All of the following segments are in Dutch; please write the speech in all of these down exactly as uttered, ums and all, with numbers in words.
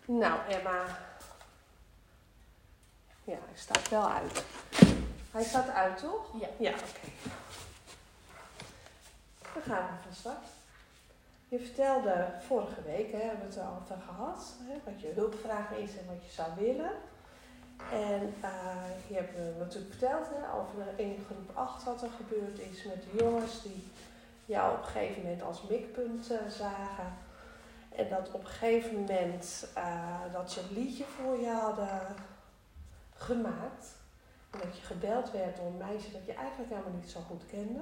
Nou, Emma. Ja, hij staat wel uit. Hij staat uit, toch? Ja. Ja, oké. Okay. Dan gaan we van start. Je vertelde vorige week, hè, hebben we het erover gehad, hè, wat je hulpvraag is en wat je zou willen. En uh, je hebt me natuurlijk verteld hè, over in groep acht wat er gebeurd is met de jongens die jou op een gegeven moment als mikpunt uh, zagen. En dat op een gegeven moment uh, dat ze een liedje voor je hadden gemaakt. En dat je gebeld werd door een meisje dat je eigenlijk helemaal niet zo goed kende.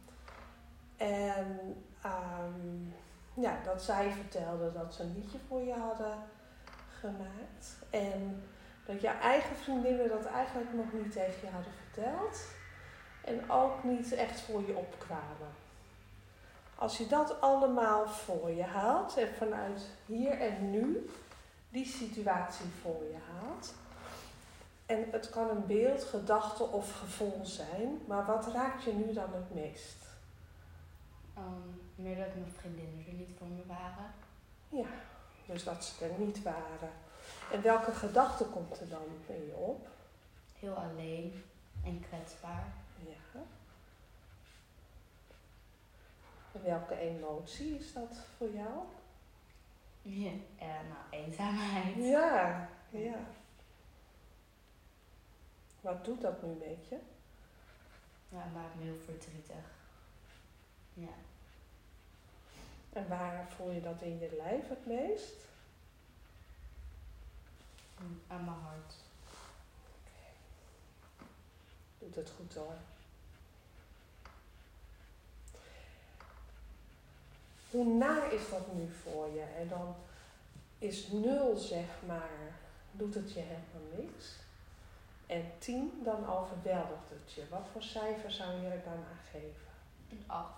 En um, ja, dat zij vertelde dat ze een liedje voor je hadden gemaakt. En dat jouw eigen vriendinnen dat eigenlijk nog niet tegen je hadden verteld. En ook niet echt voor je opkwamen. Als je dat allemaal voor je haalt en vanuit hier en nu die situatie voor je haalt. En het kan een beeld, gedachte of gevoel zijn. Maar wat raakt je nu dan het meest? Um, meer dat mijn vriendinnen er niet voor me waren. Ja, dus dat ze er niet waren. En welke gedachte komt er dan in je op? Heel alleen en kwetsbaar. Ja. En welke emotie is dat voor jou? Ja, uh, nou, eenzaamheid. Ja, ja. Wat doet dat nu met je? Ja, het maakt me heel verdrietig. Ja. En waar voel je dat in je lijf het meest? Aan mijn hart. Okay. Doet het goed hoor. Hoe naar is dat nu voor je? En dan is nul zeg maar, doet het je helemaal niks. En tien, dan overweldigt het je. Wat voor cijfer zou je er dan aan geven? Een acht.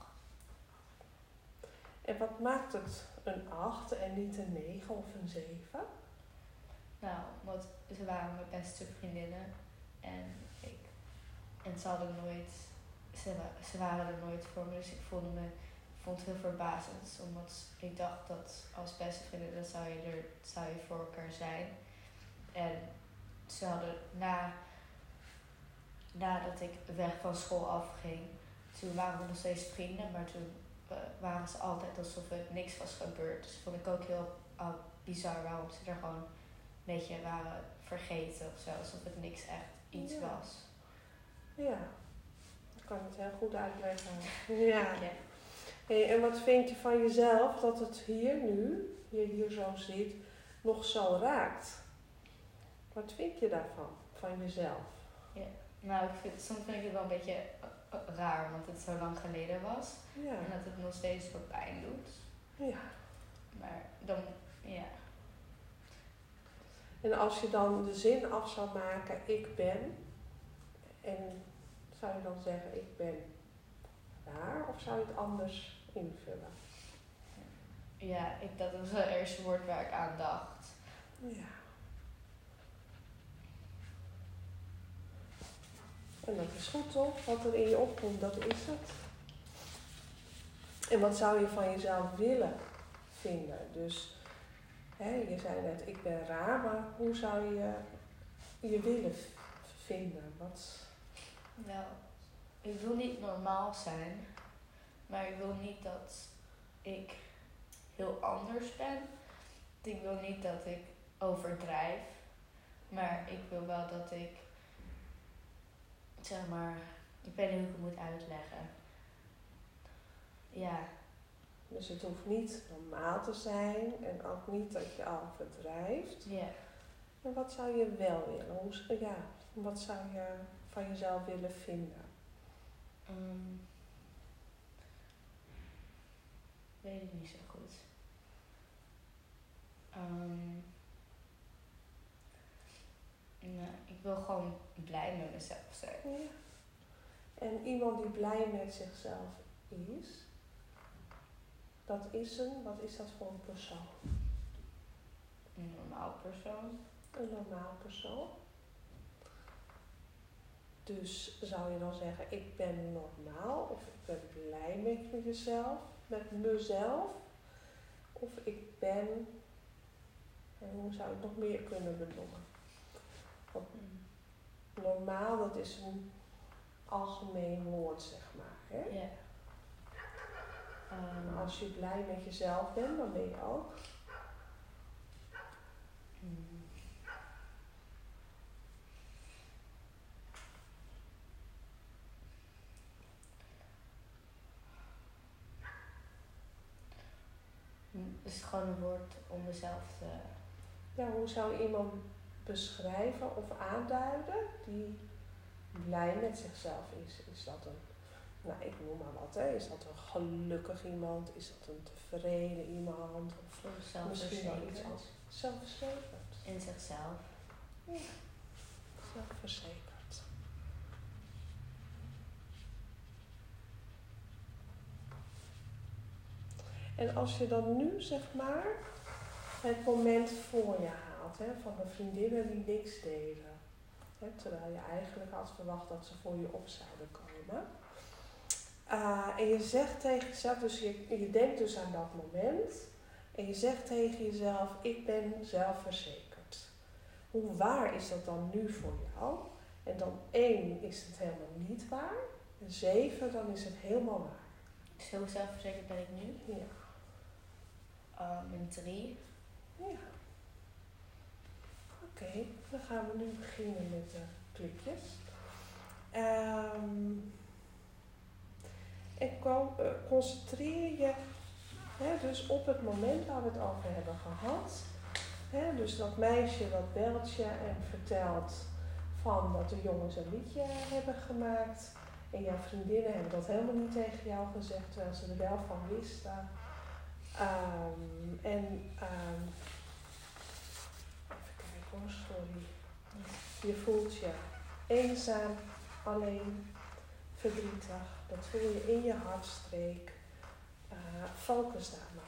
En wat maakt het een acht en niet een negen of een zeven? Nou, want ze waren mijn beste vriendinnen. En ik... En ze hadden nooit... Ze, ze waren er nooit voor me. Dus ik voelde me... Ik vond het heel verbazend. Omdat ik dacht dat als beste vriendin... Dan zou je er... Zou je voor elkaar zijn. En ze hadden na... Nadat ik weg van school afging... Toen waren we nog steeds vrienden. Maar toen uh, waren ze altijd alsof er niks was gebeurd. Dus vond ik ook heel uh, bizar waarom ze er gewoon... een beetje waren vergeten of zo. Alsof het niks echt iets ja. was. Ja, ik kan het heel goed uitleggen. Ja. Ja. Hey, en wat vind je van jezelf dat het hier nu, je hier zo zit, nog zo raakt? Wat vind je daarvan, van jezelf? Ja. Nou, ik vind, soms vind ik het wel een beetje uh, uh, raar, omdat het zo lang geleden was. Ja. En dat het nog steeds veel pijn doet. Ja. Maar dan, ja. En als je dan de zin af zou maken, ik ben, en zou je dan zeggen, ik ben daar, of zou je het anders invullen? Ja, ik, dat was het eerste woord waar ik aan dacht. Ja. En dat is goed toch? Wat er in je opkomt, dat is het. En wat zou je van jezelf willen vinden? Dus hè, je zei net, ik ben raar, maar hoe zou je je willen vinden? Wat? Nou, ik wil niet normaal zijn. Maar ik wil niet dat ik heel anders ben. Ik wil niet dat ik overdrijf. Maar ik wil wel dat ik, zeg maar, ik weet niet hoe ik het moet uitleggen. Ja. Dus het hoeft niet normaal te zijn en ook niet dat je overdrijft. Ja. Maar wat zou je wel willen? Hoe, ja, wat zou je van jezelf willen vinden? Um, weet ik niet zo goed. Um, nou, ik wil gewoon blij met mezelf zijn. Ja. En iemand die blij met zichzelf is, dat is een, wat is dat voor een persoon? Een normaal persoon. Een normaal persoon. Dus zou je dan zeggen, ik ben normaal, of ik ben blij met jezelf, met mezelf, of ik ben En hoe zou ik nog meer kunnen benoemen? Want Mm. normaal, dat is een algemeen woord, zeg maar. Hè? Ja. Um, Maar als je blij met jezelf bent, dan ben je ook. mm. Het is gewoon een woord om mezelf te... Ja, hoe zou je iemand beschrijven of aanduiden die blij met zichzelf is? Is dat een, nou ik noem maar wat, hè? Is dat een gelukkig iemand? Is dat een tevreden iemand? Of misschien wel iets als zelfverzekerd. In zichzelf. Ja, zelfverzekerd. En als je dan nu, zeg maar, het moment voor je haalt, hè, van de vriendinnen die niks deden. Hè, terwijl je eigenlijk had verwacht dat ze voor je op zouden komen. Uh, en je zegt tegen jezelf, dus je, je denkt dus aan dat moment. En je zegt tegen jezelf, ik ben zelfverzekerd. Hoe waar is dat dan nu voor jou? En dan één is het helemaal niet waar. En zeven, dan is het helemaal waar. Zo zelfverzekerd ben ik nu? Ja. Um, en drie. Ja. Oké, okay, dan gaan we nu beginnen met de klikjes. Um, en ko- uh, concentreer je hè, dus op het moment waar we het over hebben gehad. Hè, dus dat meisje dat belt je en vertelt van dat de jongens een liedje hebben gemaakt. En jouw vriendinnen hebben dat helemaal niet tegen jou gezegd, terwijl ze er wel van wisten. Um, en um, even kijken hoor, sorry. Je voelt je eenzaam, alleen, verdrietig. Dat voel je in je hartstreek. Uh, focus daar maar op.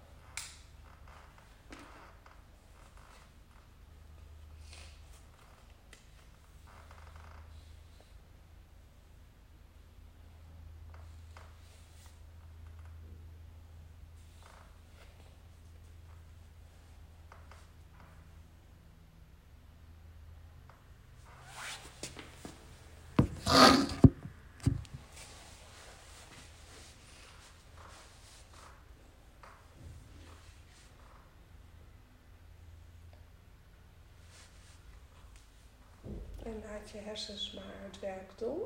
En laat je hersens maar het werk doen.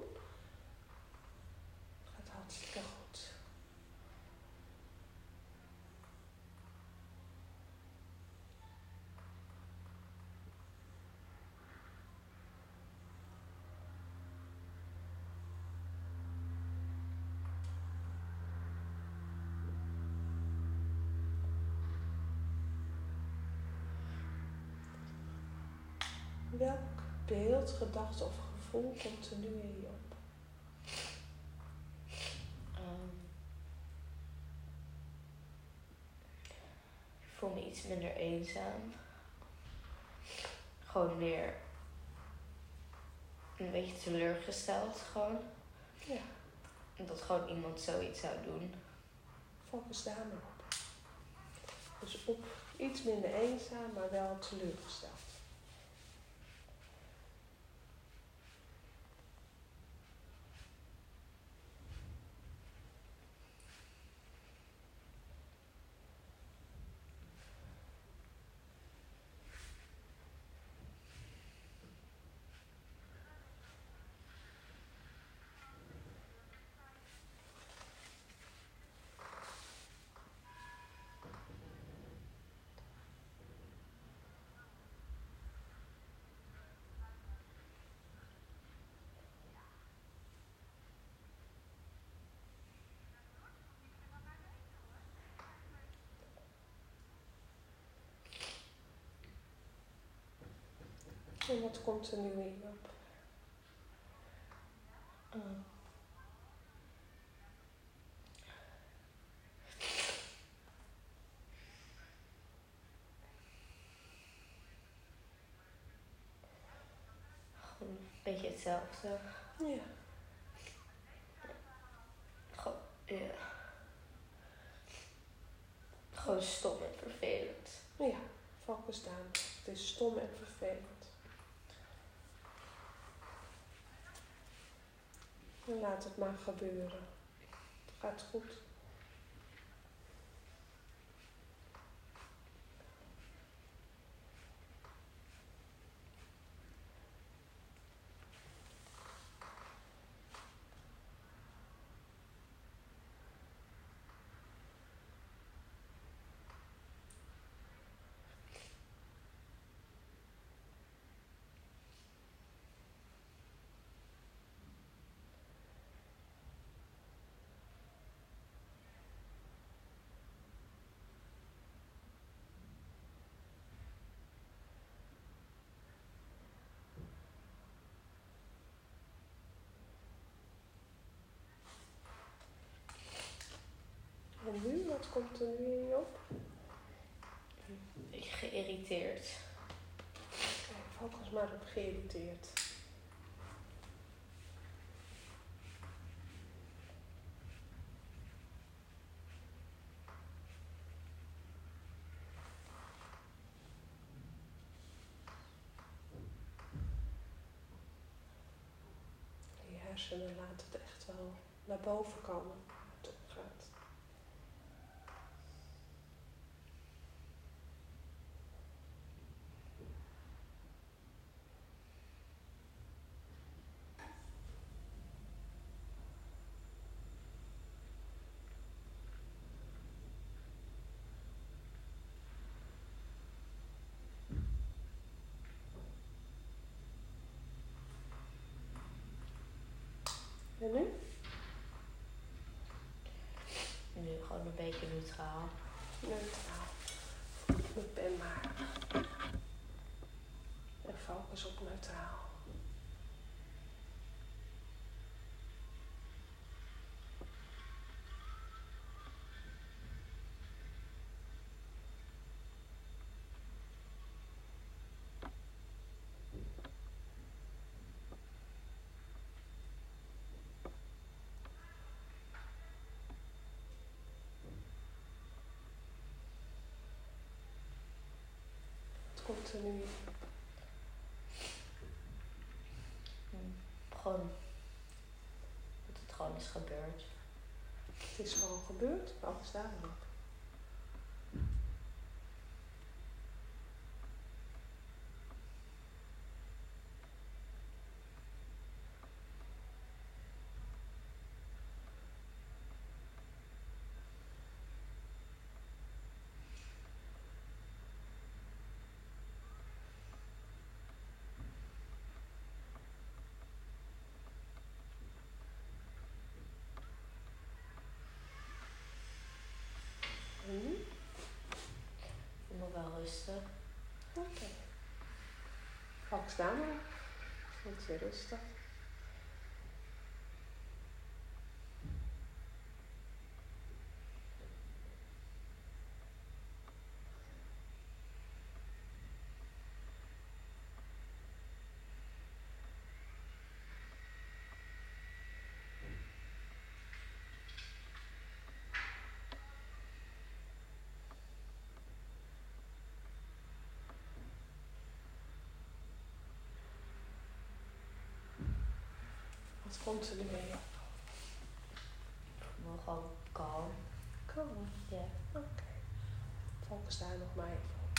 Het gaat hartstikke goed. Welk beeld, gedachte of gevoel komt er nu in je op? Um, ik voel me iets minder eenzaam. Gewoon meer een beetje teleurgesteld gewoon. Ja. Dat gewoon iemand zoiets zou doen. Focus daar maar op. Dus op iets minder eenzaam, maar wel teleurgesteld. En wat komt er nu in je op? Uh. Gewoon een beetje hetzelfde. Ja. Gewoon, ja. Gewoon stom en vervelend. Ja, Focus staan. Het is stom en vervelend. En laat het maar gebeuren. Het gaat goed. En nu, wat komt er nu in je op? Geïrriteerd. Kijk, focus maar op geïrriteerd. Je hersenen laten het echt wel naar boven komen. Het opgaat. En nu? Nu gewoon een beetje neutraal. Neutraal. Met pen maar. En focus op neutraal. Wat komt er nu in? Gewoon dat het gewoon is gebeurd. Het is gewoon gebeurd. Focus daar maar op. En nu? Ik voel me wel rustig. Oké. Okay. Focus daar maar. Voelt je rustig. Wat komt er nu in? Ik voel me gewoon kalm. Kalm. Ja. Oké. Okay. Focus daar nog maar even op.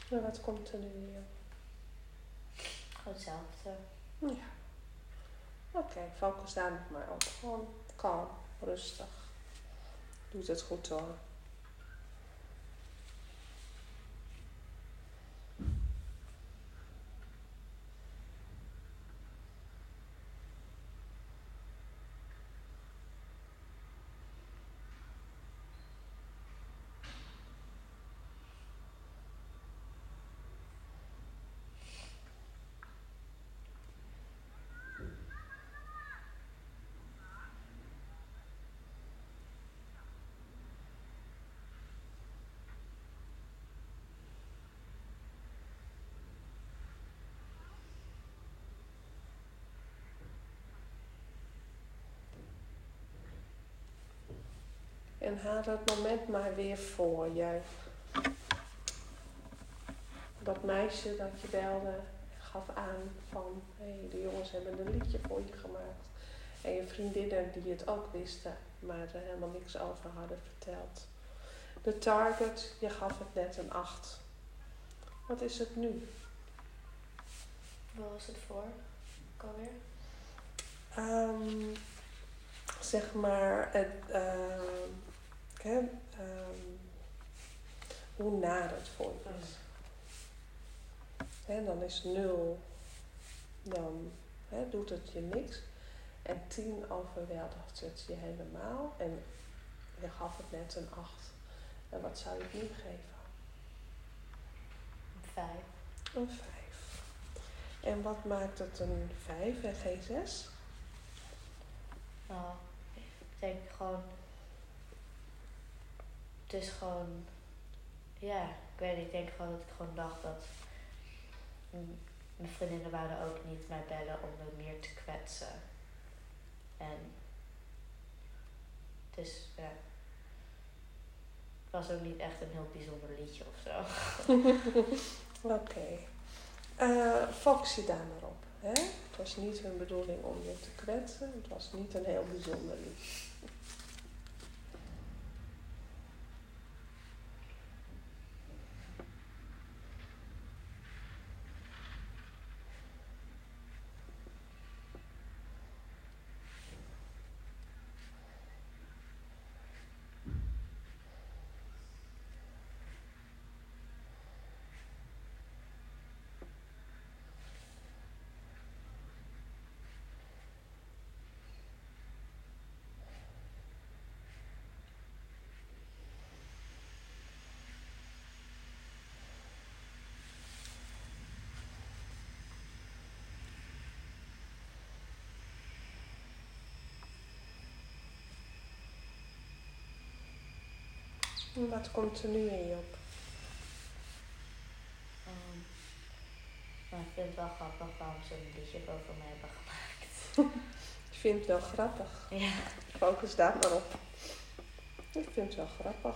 En wat komt er nu in je? Gewoon hetzelfde. Ja. Oké, okay, focus daar nog maar op. Gewoon kalm, rustig. Doet het goed hoor. En haal het moment maar weer voor je. Dat meisje dat je belde gaf aan van... hé, hey, de jongens hebben een liedje voor je gemaakt. En je vriendinnen die het ook wisten, maar er helemaal niks over hadden verteld. De target, je gaf het net een acht. Wat is het nu? Wat was het voor? Alweer? Um, zeg maar, het, uh, hè, um, hoe naar het voor je is. Hè, dan is nul, dan hè, doet het je niks. En tien overweldigt het je helemaal. En je gaf het net een acht. En wat zou je het nu geven? Een vijf. Een vijf. En wat maakt het een vijf en geen zes? Nou, ik denk gewoon... Het is gewoon... Ja, ik weet niet. Ik denk gewoon dat ik gewoon dacht dat... Mm, mijn vriendinnen wouden ook niet mij bellen om me meer te kwetsen. En... Dus, ja... Het was ook niet echt een heel bijzonder liedje of zo. Oké. Okay. Uh, focus je daar maar op. Hè? Het was niet hun bedoeling om je te kwetsen. Het was niet een heel bijzonder liedje. Wat komt er nu in je op? Um, nou, ik vind het wel grappig waarom ze een liedje over mij hebben gemaakt. Ik vind het wel grappig. Ja. Focus daar maar op. Ik vind het wel grappig.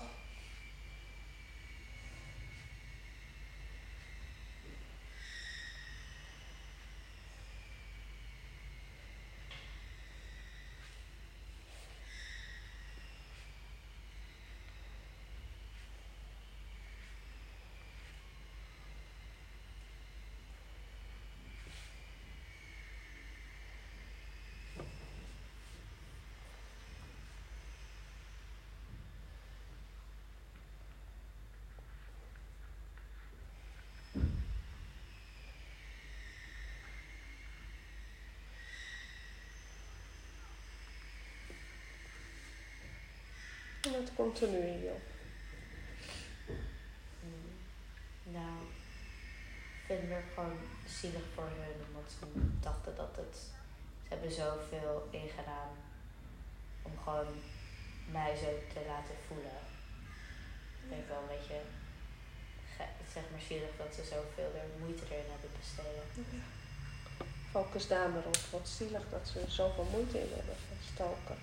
En wat komt er nu in je op? Mm, nou, ik vind het gewoon zielig voor hun, omdat ze dachten dat het... Ze hebben zoveel ingedaan om gewoon mij zo te laten voelen. Ik denk wel een beetje, zeg maar zielig dat ze zoveel er moeite erin hebben besteden. Ja. Focus daar maar op. Wat zielig dat ze er zoveel moeite in hebben gestoken.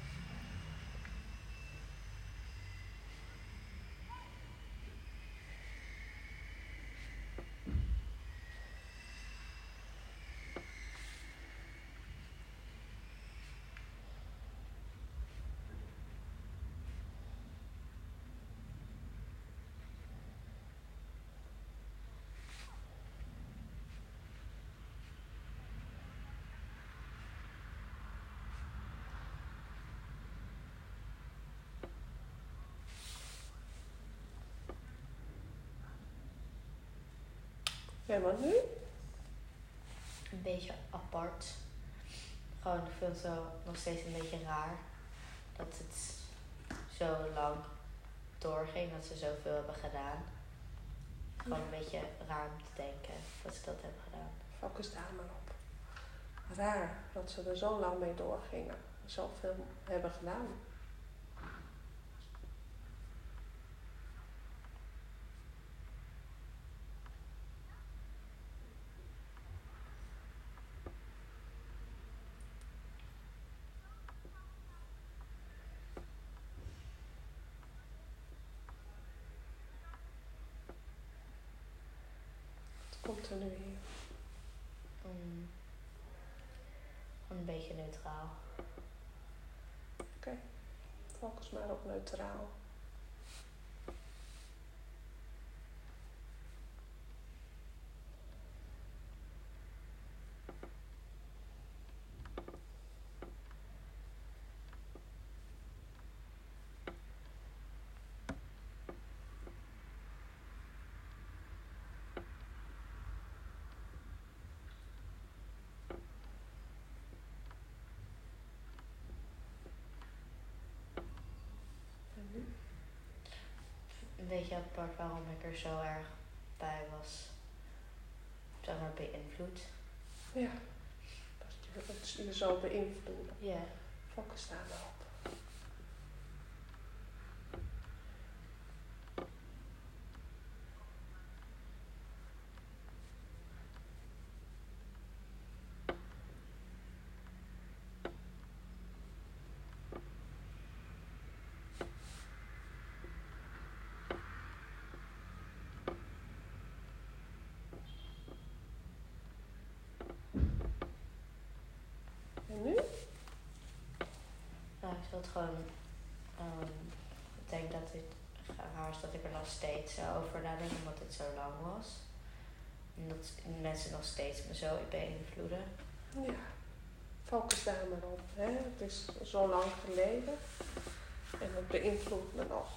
Ja, wat nu? Een beetje apart. Gewoon, ik vind het zo nog steeds een beetje raar. Dat het zo lang doorging, dat ze zoveel hebben gedaan. Gewoon een beetje raar om te denken dat ze dat hebben gedaan. Focus daar maar op. Raar dat ze er zo lang mee doorgingen. Zoveel hebben gedaan. Wat komt er nu hier? Mm. Een beetje neutraal. Focus maar op neutraal. En nu? Een beetje apart waarom ik er zo erg bij was. Zeg maar beïnvloed. Ja. Dat je, dat je je zo beïnvloeden. Ja. Focus daar maar op. En nu? Nou, ik zat gewoon... Um, ik denk dat het raar is dat ik er nog steeds uh, over nadenk, omdat het zo lang was. En dat mensen nog steeds me zo beïnvloeden. Ja. Focus daar maar op. Hè? Het is zo lang geleden. En het beïnvloedt me nog.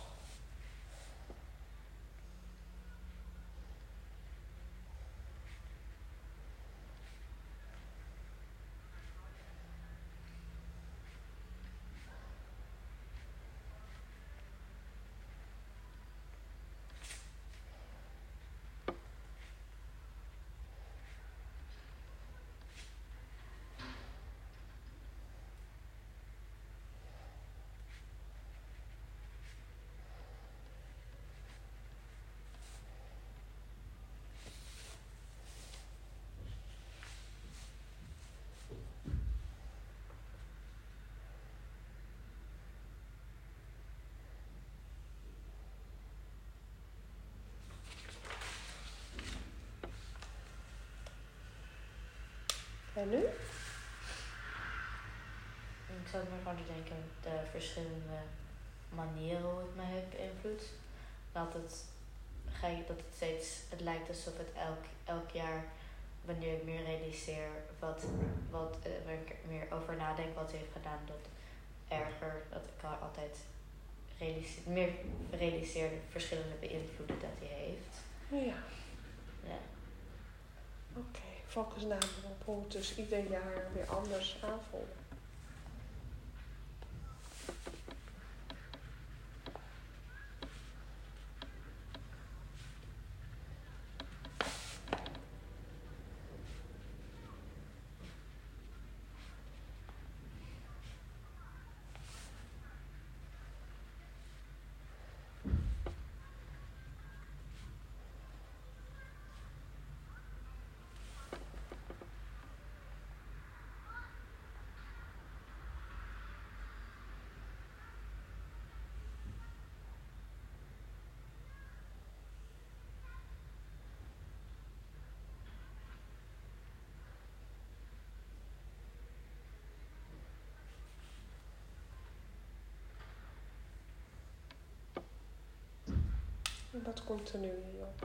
En nu? Ik zat me gewoon te denken, de verschillende manieren hoe het me heeft beïnvloed. Dat het, dat het steeds, het lijkt alsof het elk, elk jaar, wanneer ik meer realiseer, wat, wat, uh, waar ik meer over nadenk wat hij heeft gedaan, dat erger, dat ik altijd realiseer, meer realiseer de verschillende beïnvloeden dat hij heeft. Ja. Ja. Oké, okay. Focus namelijk op hoe het dus ieder jaar weer anders aanvoelt. En wat komt er nu in op?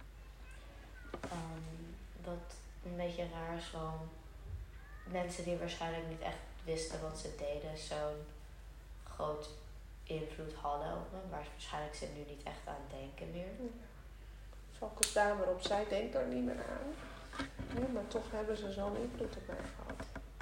Um, wat een beetje raar is, gewoon mensen die waarschijnlijk niet echt wisten wat ze deden, zo'n groot invloed hadden op me, waar waarschijnlijk ze nu niet echt aan denken meer. Focus daar maar op. Zij denkt er niet meer aan. Ja, maar toch hebben ze zo'n invloed op mij gehad.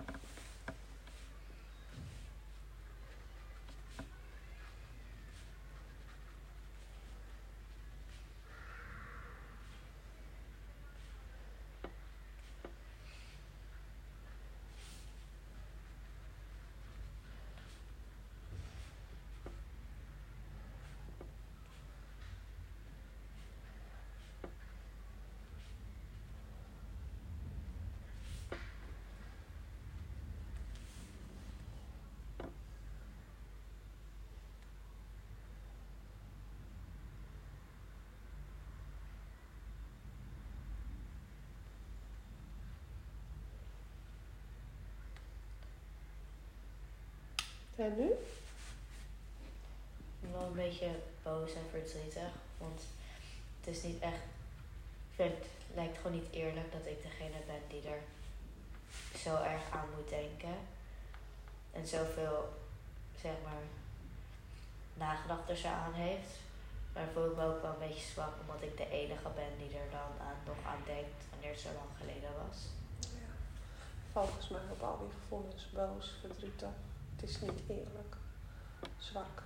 En nu? Ik ben wel een beetje boos en verdrietig. Want het is niet echt... Ik vind, het lijkt gewoon niet eerlijk dat ik degene ben die er zo erg aan moet denken. En zoveel, zeg maar, nagedacht er zo aan heeft. Maar ik voel ik me ook wel een beetje zwak, omdat ik de enige ben die er dan aan, nog aan denkt wanneer het zo lang geleden was. Ja. Focus maar op al die gevoelens. Boos, verdrietig. Het is niet eerlijk. Zwak.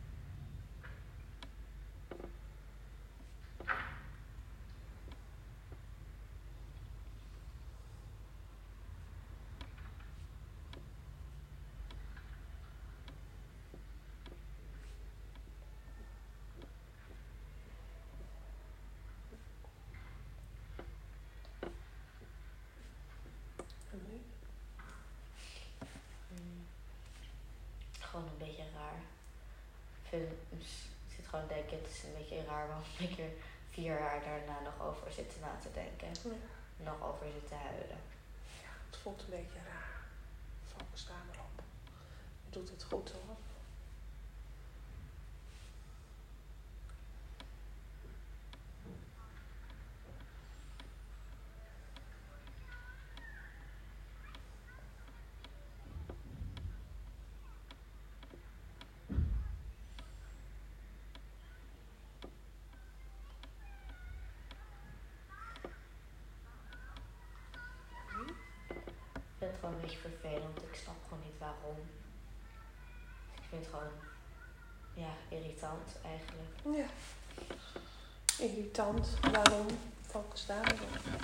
En nu? Hmm. Gewoon een beetje raar. Ik, vind, ik zit gewoon te denken, het is een beetje raar, want ik er vier jaar daarna nog over zitten na te denken. Ja. Nog over zitten huilen. Ja, het voelt een beetje raar. Focus daar maar op. Je doet het goed hoor. Ik vind het gewoon een beetje vervelend. Ik snap gewoon niet waarom. Ik vind het gewoon, ja, irritant eigenlijk. Ja. Irritant. Waarom? Focus daar maar op.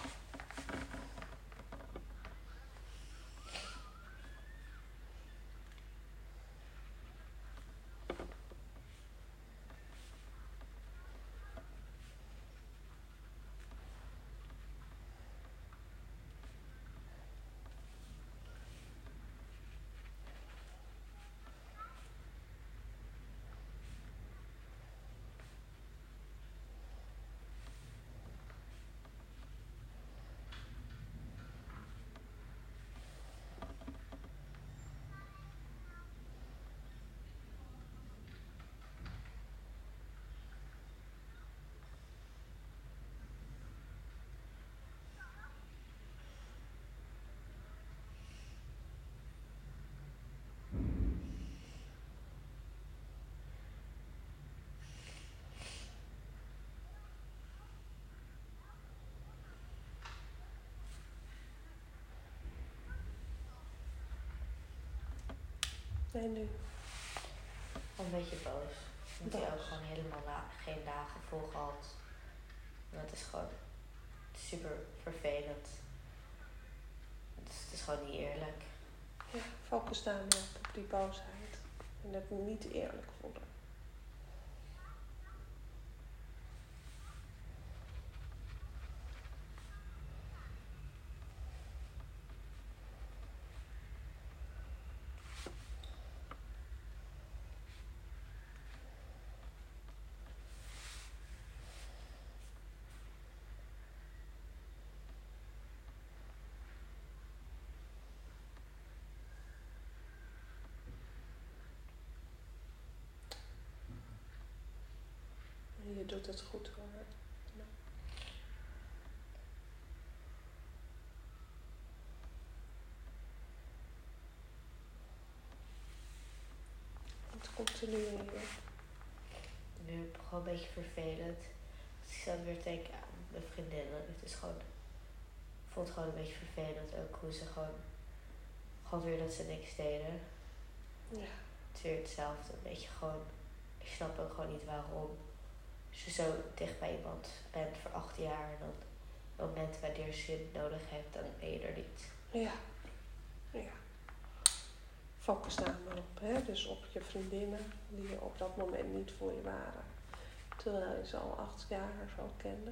En nu? Een beetje boos. Omdat hij Boos. ook gewoon helemaal na, geen dagen vol gehad. En dat is gewoon super vervelend. Dus het is gewoon niet eerlijk. Ja, focus daar maar op, op die boosheid. En het niet eerlijk voelen. En je doet het goed hoor. Ja. Het komt er nu in je. Nu gewoon een beetje vervelend. Dus ik zat weer te denken aan mijn vriendinnen. Het is gewoon, ik vond het gewoon een beetje vervelend ook hoe ze gewoon, gewoon weer dat ze niks deden. Ja. Het is weer hetzelfde, een beetje gewoon, ik snap ook gewoon niet waarom. Als je zo dicht bij iemand bent voor acht jaar en dan op momenten wanneer je zin nodig hebt, dan ben je er niet. Ja. Ja. Focus daar maar op, hè? Dus op je vriendinnen die op dat moment niet voor je waren. Terwijl je ze al acht jaar zo kende.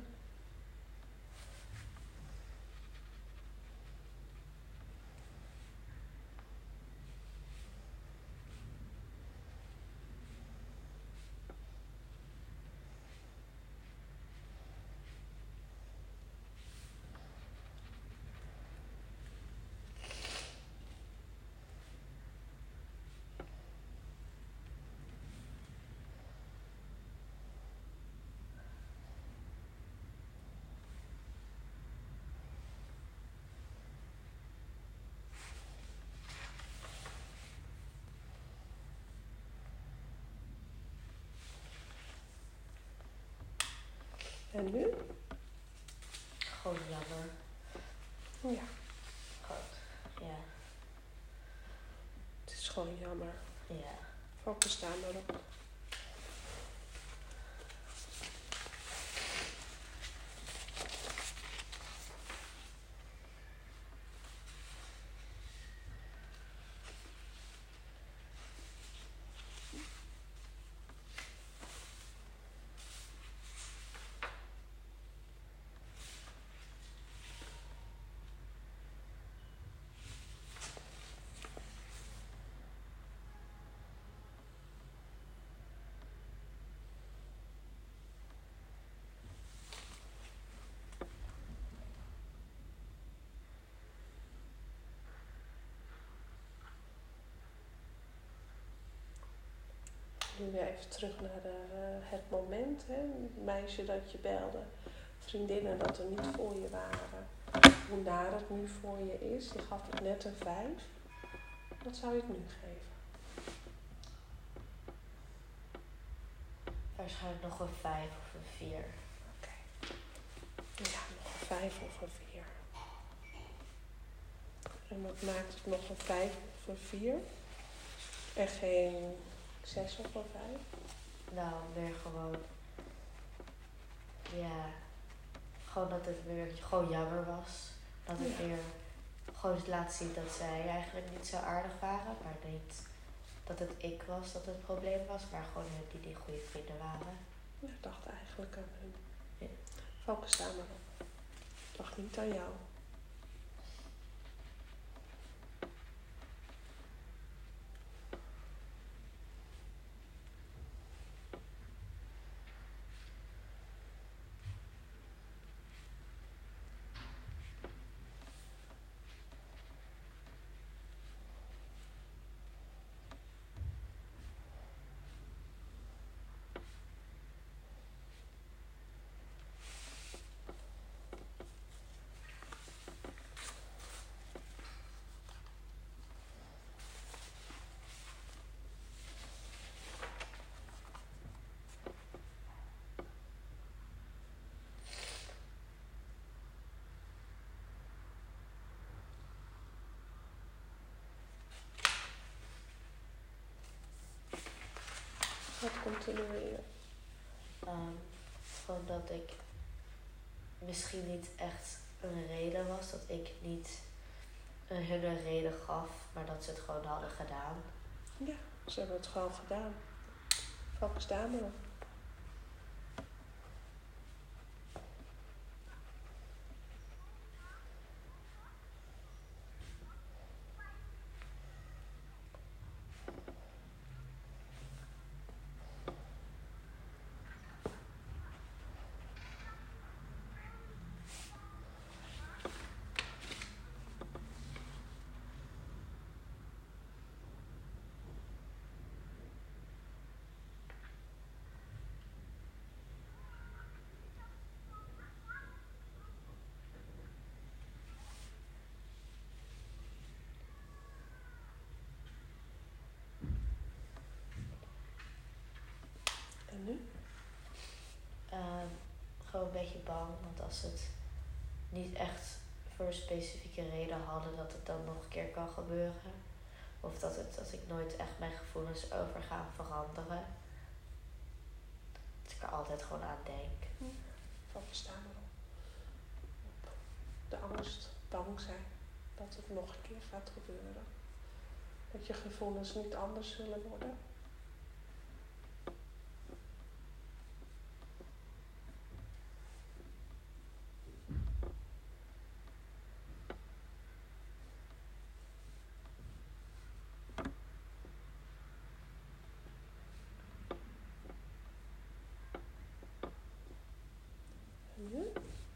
En nu? Gewoon jammer. Ja. Gewoon, ja. Het is gewoon jammer. Ja. Focus daar maar op. Nu weer even terug naar de, uh, het moment, hè? Het meisje dat je belde, vriendinnen dat er niet voor je waren. Hoe naar het nu voor je is. Je gaf het net een vijf. Wat zou je het nu geven? Waarschijnlijk nog een vijf of een vier. Oké. Okay. Ja, nog een vijf of een vier. En wat maakt het nog een vijf of een vier? En geen zes of een vijf? Nou, weer gewoon, ja, gewoon dat het weer gewoon jammer was. Dat het ja. weer gewoon laat zien dat zij eigenlijk niet zo aardig waren, maar niet dat het ik was dat het probleem was, maar gewoon die die goede vrienden waren. Ja, ik dacht eigenlijk aan hun. Ja. Focus daar maar op. Ik dacht niet aan jou. Wat komt er door je? Um, gewoon dat ik misschien niet echt een reden was. Dat ik niet een hun een reden gaf, maar dat ze het gewoon hadden gedaan. Ja, ze hebben het gewoon gedaan. Focus daar maar op. bang. Want als ze het niet echt voor een specifieke reden hadden, dat het dan nog een keer kan gebeuren. Of dat, het, dat ik nooit echt mijn gevoelens over ga veranderen. Dat ik er altijd gewoon aan denk. Focus daar maar op. De angst, bang zijn dat het nog een keer gaat gebeuren. Dat je gevoelens niet anders zullen worden. En nu?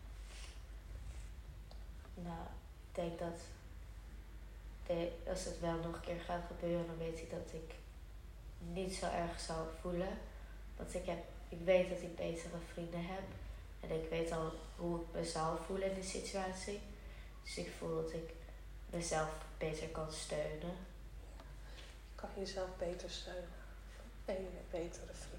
Nou, ik denk dat de, als het wel nog een keer gaat gebeuren, dan weet ik dat ik niet zo erg zou voelen. Want ik, heb, ik weet dat ik betere vrienden heb. En ik weet al hoe ik me zou voelen in die situatie. Dus ik voel dat ik mezelf beter kan steunen. Je kan jezelf beter steunen. En je hebt betere vrienden.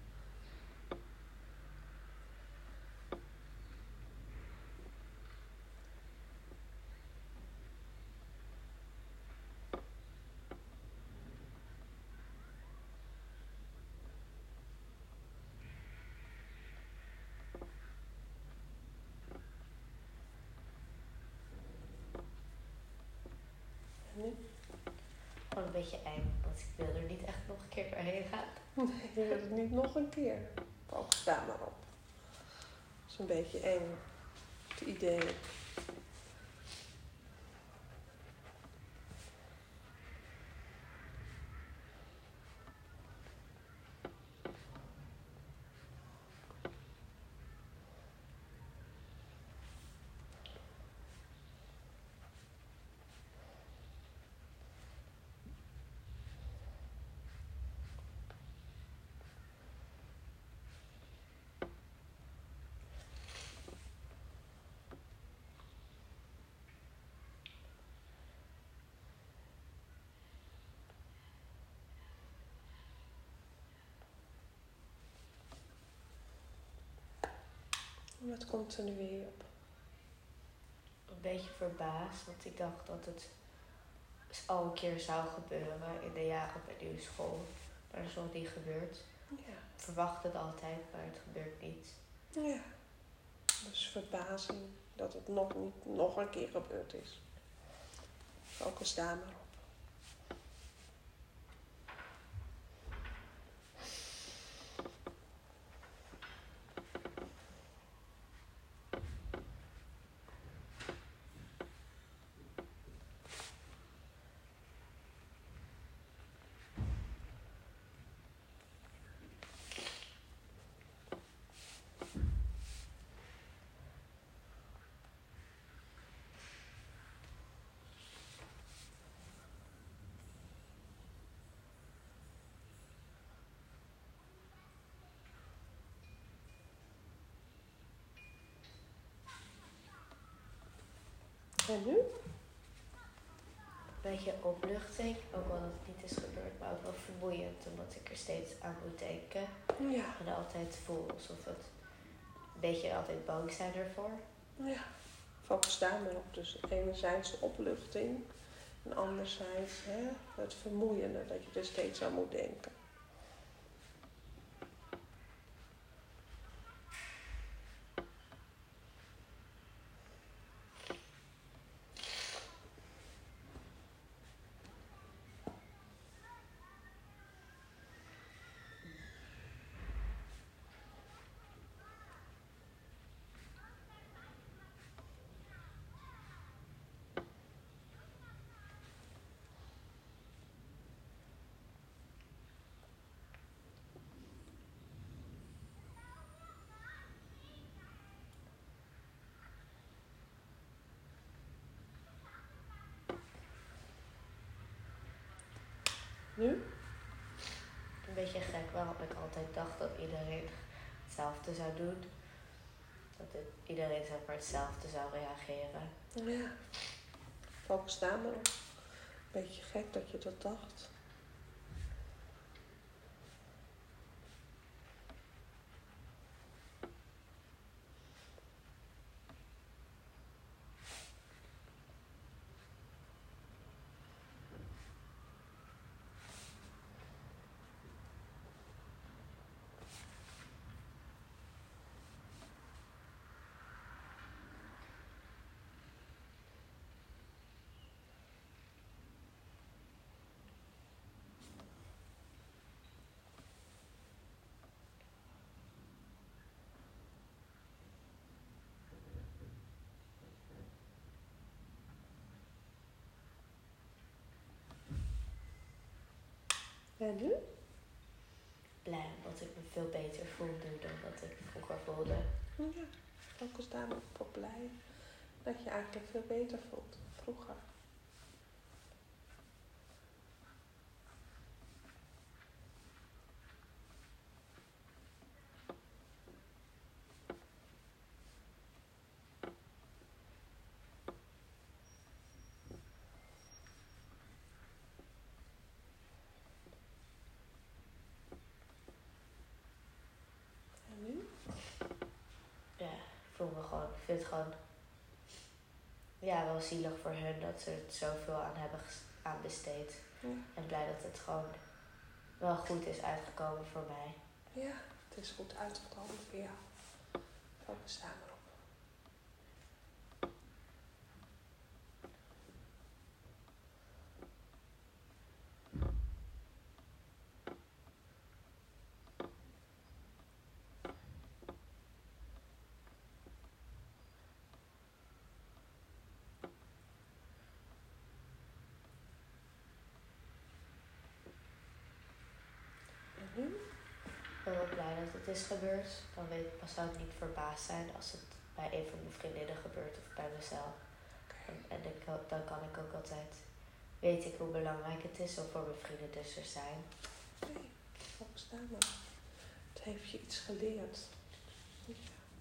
En nu? Gewoon een beetje eng, want ik wil er niet echt nog een keer doorheen gaan. Nee, je wil het niet nog een keer. Focus daar maar op. Dat is een beetje eng. Het idee. Wat komt er nu weer op? Een beetje verbaasd, want ik dacht dat het al een keer zou gebeuren in de jaren bij de school. Maar dat is nog niet gebeurd. Ja. Ik verwacht het altijd, maar het gebeurt niet. Ja. Dus verbazing dat het nog niet nog een keer gebeurd is. Focus daar maar op. En nu? Een beetje opluchting, ook al dat het niet is gebeurd, maar ook wel vermoeiend, omdat ik er steeds aan moet denken. Ja. En altijd voel alsof het een beetje altijd bang zijn ervoor. Ja. Focus daar maar op. Dus enerzijds de opluchting. En anderzijds hè, het vermoeiende, dat je er steeds aan moet denken. Nu? Een beetje gek waarom ik altijd dacht dat iedereen hetzelfde zou doen. Dat het, iedereen zeg maar hetzelfde zou reageren. Ja. Focus daar maar op. Beetje gek dat je dat dacht. En nu? Blij omdat ik me veel beter voel nu dan dat ik vroeger voelde. Ja, focus daar maar op blij. Dat je eigenlijk veel beter voelt vroeger. En nu? Ja, ik voel me gewoon, ik vind het gewoon ja, wel zielig voor hun dat ze er zoveel aan hebben ges- aan besteed. Ja. En blij dat het gewoon wel goed is uitgekomen voor mij. Ja, het is goed uitgekomen voor jou. Focus daar maar op. En nu? Ik ben wel blij dat het is gebeurd. Dan weet, dan zou ik niet verbaasd zijn als het bij een van mijn vriendinnen gebeurt of bij mezelf. En, en ik, dan kan ik ook altijd, weet ik hoe belangrijk het is om voor mijn vrienden dus er zijn. Nee, focus daar maar. Het heeft je iets geleerd. Ja.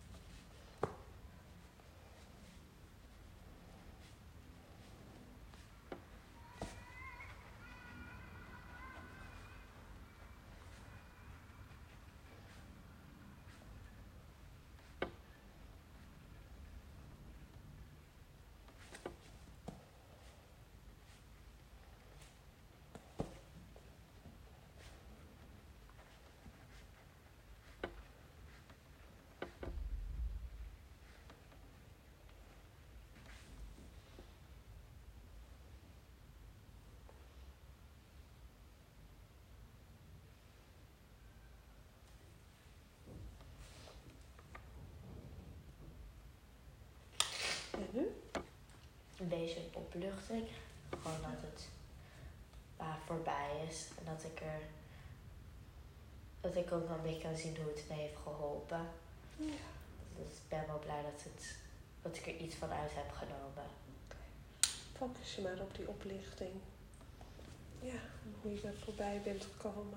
En nu? Een beetje een opluchting. Gewoon dat het uh, voorbij is. En dat ik er dat ik ook wel een beetje kan zien hoe het me heeft geholpen. Ja. Dus ik ben wel blij dat, het, dat ik er iets van uit heb genomen. Focus je maar op die oplichting. Ja, hoe je er voorbij bent gekomen.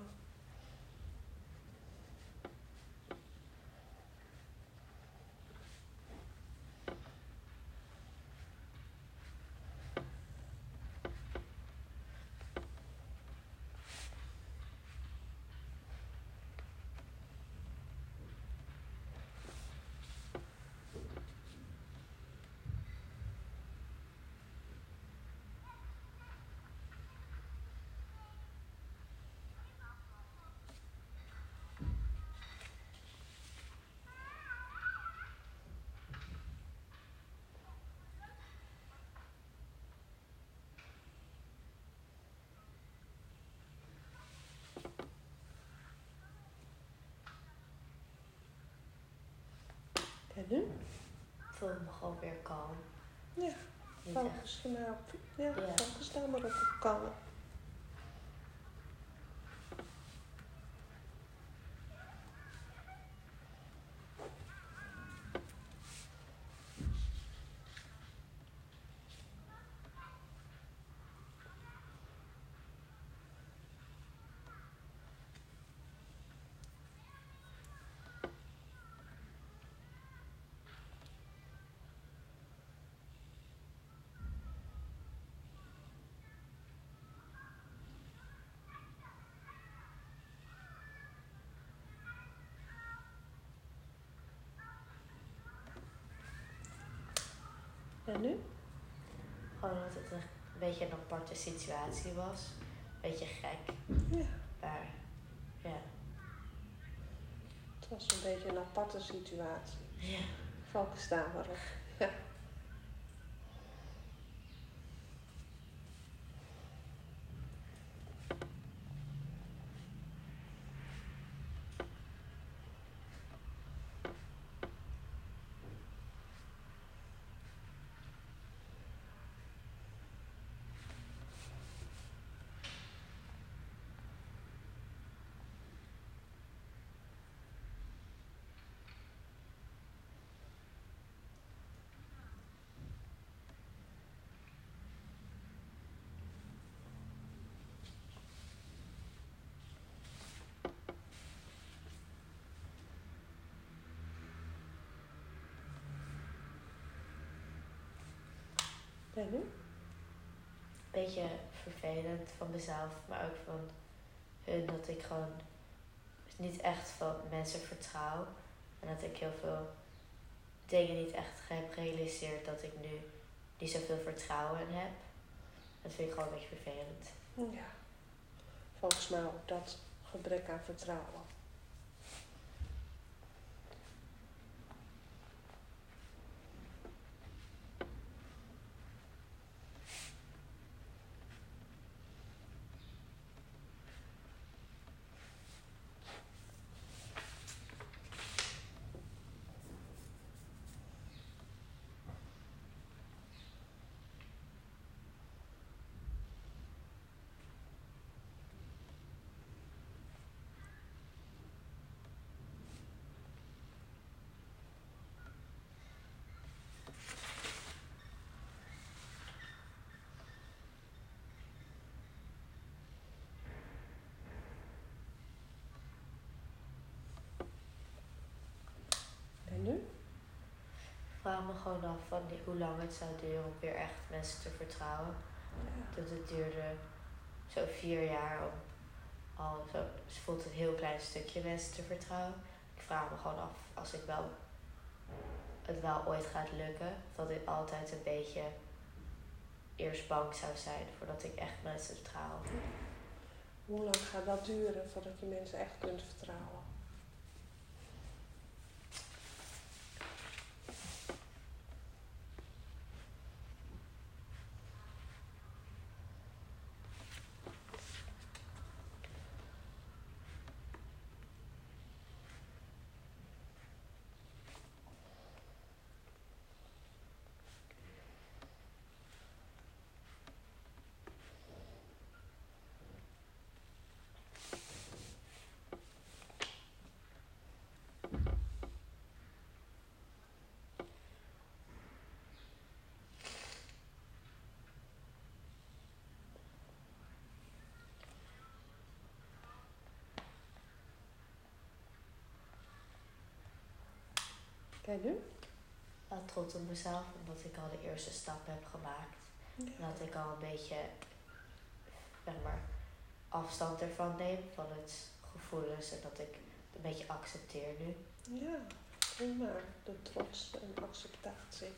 En nu? Ik voel me gewoon weer kalm. Ja, Niet echt. focus je maar op. Ja, Ja. focus daar maar op op kalm. En nu? Gewoon dat het een beetje een aparte situatie was. Een beetje gek. Ja, Maar ja. het was een beetje een aparte situatie. Ja. Focus daar maar op. Ja. En nu? Beetje vervelend van mezelf, maar ook van hun, dat ik gewoon niet echt van mensen vertrouw. En dat ik heel veel dingen niet echt heb gerealiseerd dat ik nu niet zoveel vertrouwen in heb. Dat vind ik gewoon een beetje vervelend. Ja. Volgens mij ook dat gebrek aan vertrouwen. En nu? Ik vraag me gewoon af van die, hoe lang het zou duren om weer echt mensen te vertrouwen. Ja. Dat het duurde zo vier jaar om al zo, het voelt een heel klein stukje mensen te vertrouwen. Ik vraag me gewoon af als ik wel het wel ooit gaat lukken, dat ik altijd een beetje eerst bang zou zijn voordat ik echt mensen vertrouw. Hoe lang gaat dat duren voordat je mensen echt kunt vertrouwen? En nu? Wel trots op mezelf, omdat ik al de eerste stap heb gemaakt. Ja. En dat ik al een beetje, zeg maar, afstand ervan neem, van het gevoelens. En dat ik het een beetje accepteer nu. Ja, prima. De trots en acceptatie.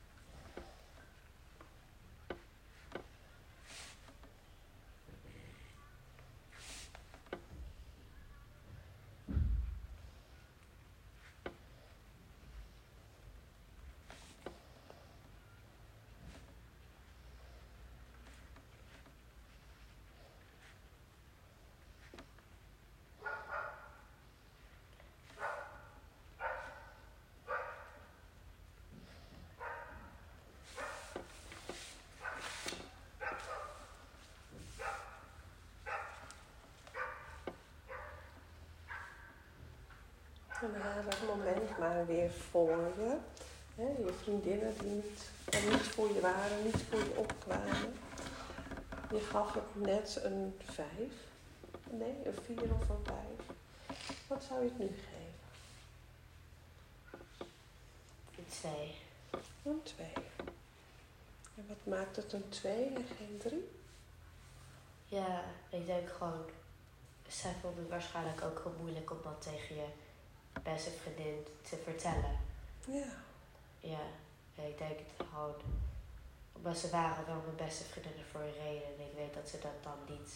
En dan haal dat moment maar weer voor je. He, je vriendinnen die niet, er niet voor je waren, niet voor je opkwamen. Je gaf het net een vijf. Nee, een vier of een vijf. Wat zou je het nu geven? Een twee. Een twee. En wat maakt het een twee en geen drie? Ja, ik denk gewoon, zij vond het waarschijnlijk ook heel moeilijk om dat tegen je beste vriendin te vertellen. Ja. Ja, ik denk het gewoon, omdat ze waren wel mijn beste vriendinnen voor een reden. En ik weet dat ze dat dan niet,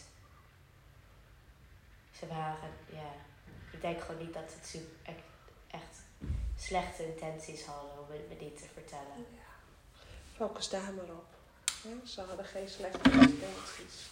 ze waren, ja, ik denk gewoon niet dat het super, echt, echt slechte intenties hadden om het me niet te vertellen. Ja. Focus daar maar op. Ja, ze hadden geen slechte intenties.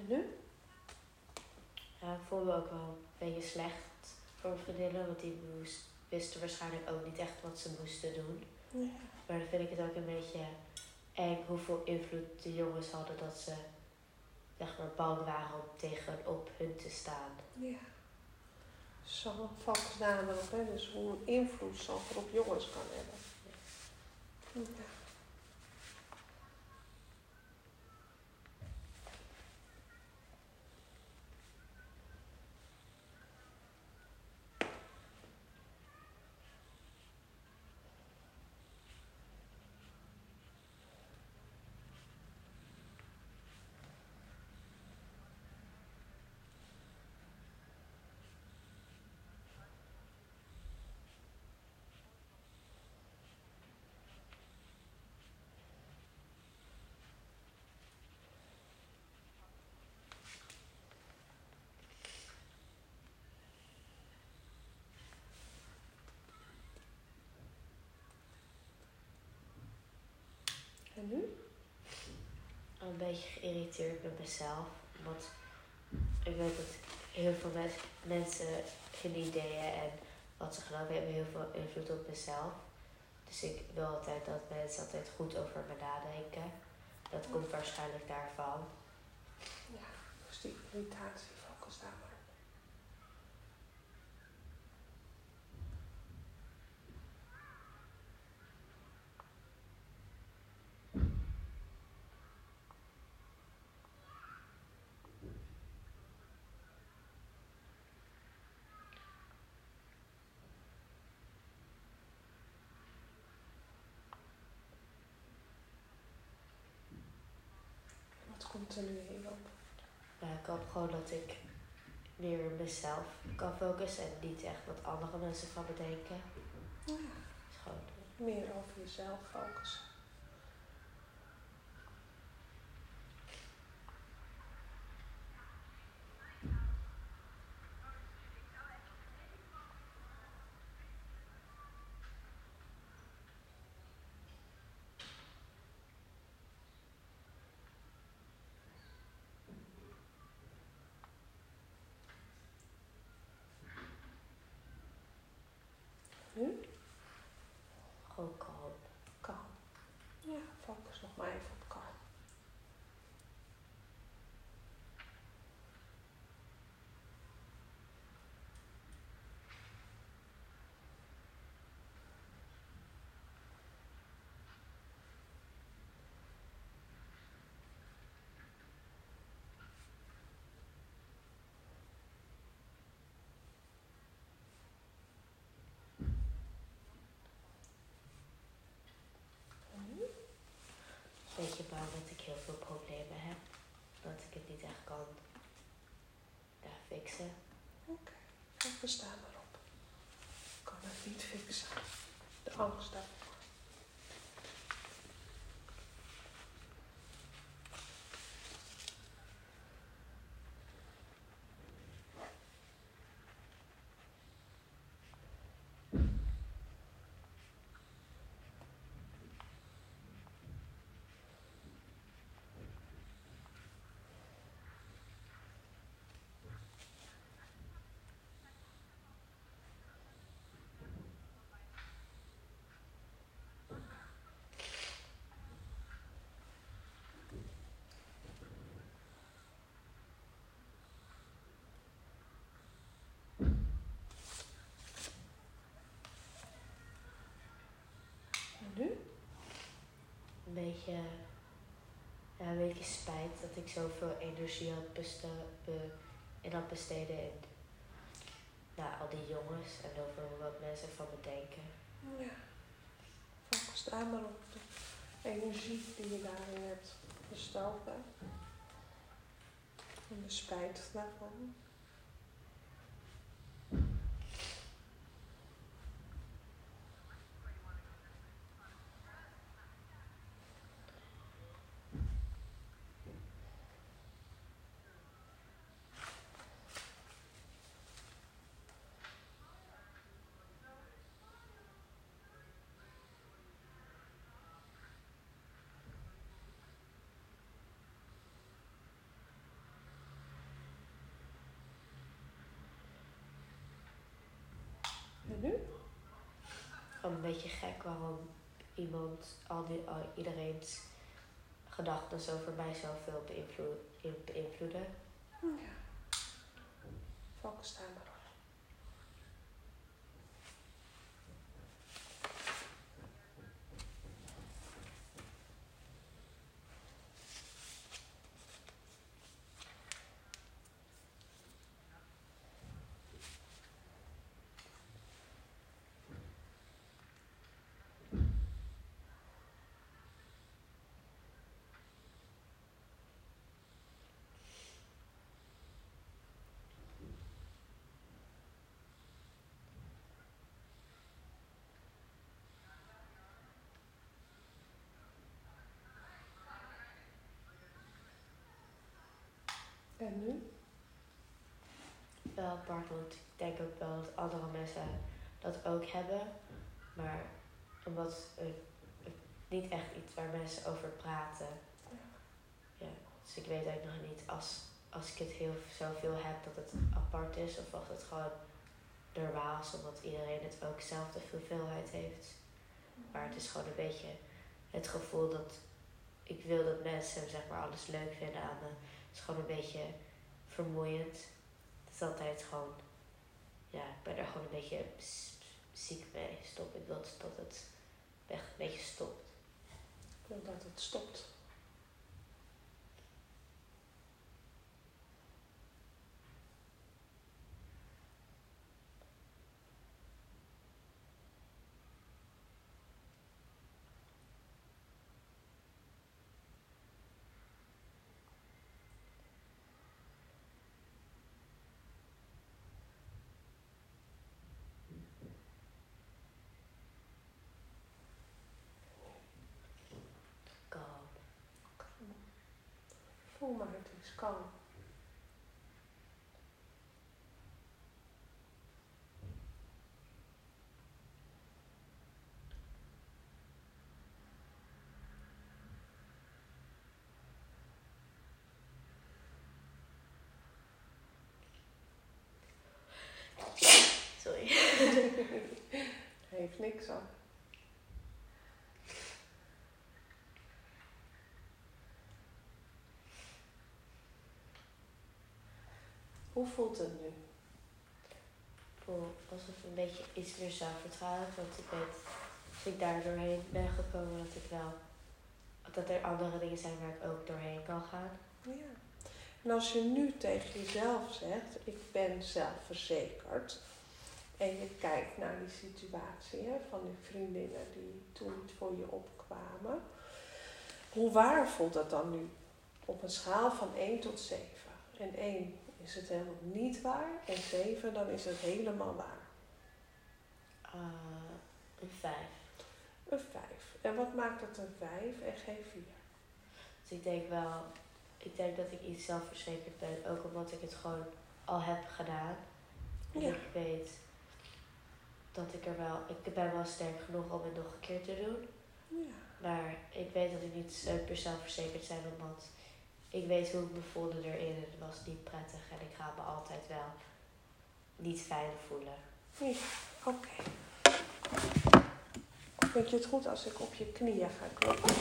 nu? Ja, ik voel me ook wel een beetje slecht voor mijn vriendinnen, want die moest, wisten waarschijnlijk ook niet echt wat ze moesten doen. Ja. Maar dan vind ik het ook een beetje eng hoeveel invloed de jongens hadden dat ze zeg maar bang waren om tegenop hun te staan. Ja. Zo focus daar maar op, hè. Dus hoe een invloed zover op jongens kan hebben. Ja. En nu? Een beetje geïrriteerd met mezelf. Want ik weet dat heel veel mens, mensen hun ideeën en wat ze geloven hebben heel veel invloed op mezelf. Dus ik wil altijd dat mensen altijd goed over me nadenken. Dat komt waarschijnlijk daarvan. Ja, dus die irritatie, focus daar maar op. Wat komt er nu hierop? Maar ik hoop gewoon dat ik meer op mezelf kan focussen en niet echt wat andere mensen van me denken. Ja. Het is gewoon Meer over jezelf focussen. Nu? gewoon kalm. Kalm. Ja, focus nog maar even op kalm. En nu? Een beetje bang dat ik heel veel problemen heb. Dat ik het niet echt kan ja, fixen. Oké, focus daar maar op. Ik kan het niet fixen. De angst daarvoor. En nu? Een beetje, ja, een beetje spijt dat ik zoveel energie had beste- be- in had besteden in nou, al die jongens en over wat mensen van me denken. Ja. Focus daar maar op de energie die je daarin hebt gestoken. En de spijt daarvan. gewoon een beetje gek waarom iemand, al die, al, iedereen's gedachten over mij zoveel beïnvloed, beïnvloeden. Ja. Focus daar maar op. En nu? Wel apart, want ik denk ook wel dat andere mensen dat ook hebben. Maar omdat het, het niet echt iets waar mensen over praten. Ja. Ja, dus ik weet eigenlijk nog niet als, als ik het heel zoveel heb dat het apart is. Of of het gewoon normaal is, omdat iedereen het ook zelf de hoeveelheid heeft. Maar het is gewoon een beetje het gevoel dat ik wil dat mensen zeg maar alles leuk vinden aan me. Het is gewoon een beetje vermoeiend. Het is altijd gewoon, ja, ik ben er gewoon een beetje ziek mee. Stop, ik wil dat het echt een beetje stopt. Ik wil dat het stopt. Voel maar, het is kalm. Sorry. Heeft niks hoor. Hoe voelt het nu? Ik voel alsof ik een beetje iets meer zelfvertrouwen. Want ik weet, als ik daar doorheen ben gekomen, dat ik wel, dat er andere dingen zijn waar ik ook doorheen kan gaan. Ja. En als je nu tegen jezelf zegt, ik ben zelfverzekerd. En je kijkt naar die situatie hè, van die vriendinnen die toen voor je opkwamen. Hoe waar voelt dat dan nu? Op een schaal van één tot zeven. En één is het helemaal niet waar. En zeven, dan is het helemaal waar. Uh, een vijf. Een vijf. En wat maakt het een vijf en geen vier? Dus ik denk wel, ik denk dat ik iets zelfverzekerd ben. Ook omdat ik het gewoon al heb gedaan. En Ja. ik weet dat ik er wel, ik ben wel sterk genoeg om het nog een keer te doen. Ja. Maar ik weet dat ik niet super zelfverzekerd ben, omdat ik weet hoe ik me voelde erin. Het was niet prettig en ik ga me altijd wel niet fijn voelen. Ja, oké. Vind je het goed als ik op je knieën ga kloppen?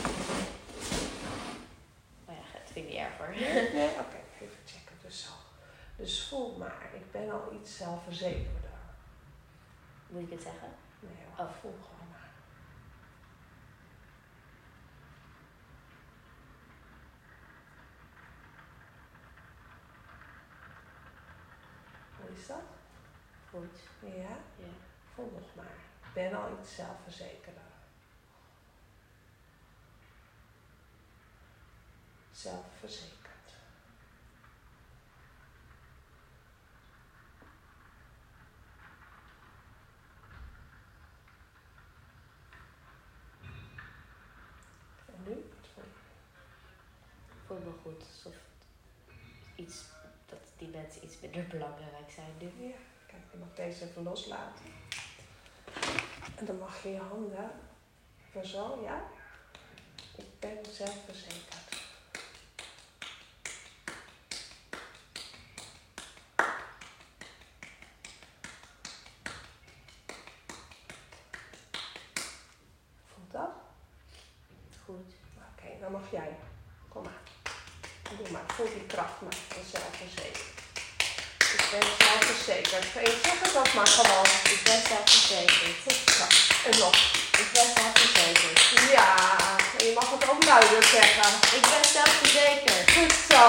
Maar ja, het vind ik niet erg hoor. Nee? Nee? Oké, okay. Even checken. Dus zo. Dus voel maar, ik ben al iets zelfverzekerder. Moet ik het zeggen? Nee hoor, Oh. voel gewoon maar. Hoe is dat? Goed. Ja? Ja. Voel nog maar. Ik ben al iets zelfverzekerder. Zelfverzekerd. En nu? Wat voel je? Ik voel me goed. Alsof iets, dat die mensen iets minder belangrijk zijn nu. Ja, kijk, je mag deze even loslaten. En dan mag je je handen even zo, ja? Ik ben zelfverzekerd. dan mag jij. Kom maar. Doe maar. Voel die kracht maar van zelfverzekerd. Ik ben zelfverzekerd. Zeg het ook maar gewoon. Ik ben zelfverzekerd. Goed zo. En nog. Ik ben zelfverzekerd. Ja, en je mag het ook luider zeggen. Ik ben zelfverzekerd. Goed zo.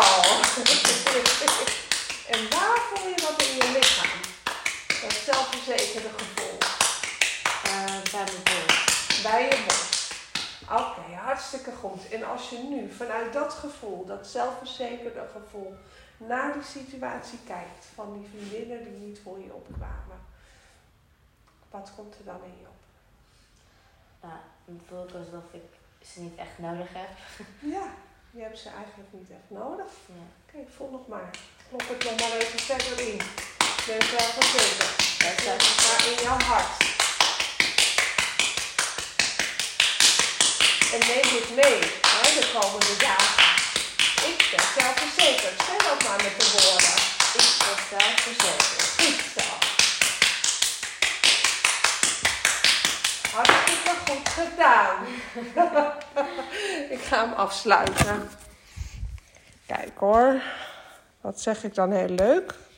En waar voel je dat in je lichaam? Dat zelfverzekerde gevoel. Uh, bij mijn borst. Bij je borst. Oké, okay, hartstikke goed. En als je nu vanuit dat gevoel, dat zelfverzekerde gevoel, naar die situatie kijkt van die vriendinnen die niet voor je opkwamen. Wat komt er dan in je op? Nou, dan voel ik alsof ik ze niet echt nodig heb. Ja, je hebt ze eigenlijk niet echt nodig. Ja. Oké, okay, voel nog maar. Klop het nog maar even verder in. Ik ben zelfverzekerd. Dat is maar in jouw hart. En neem dit mee, hè, de komende dagen. Ik ben zelfverzekerd. Zeg dat maar met de woorden. Ik ben zelfverzekerd. Goed zo. Hartstikke goed gedaan. Ik ga hem afsluiten. Kijk hoor. Wat zeg ik dan heel leuk.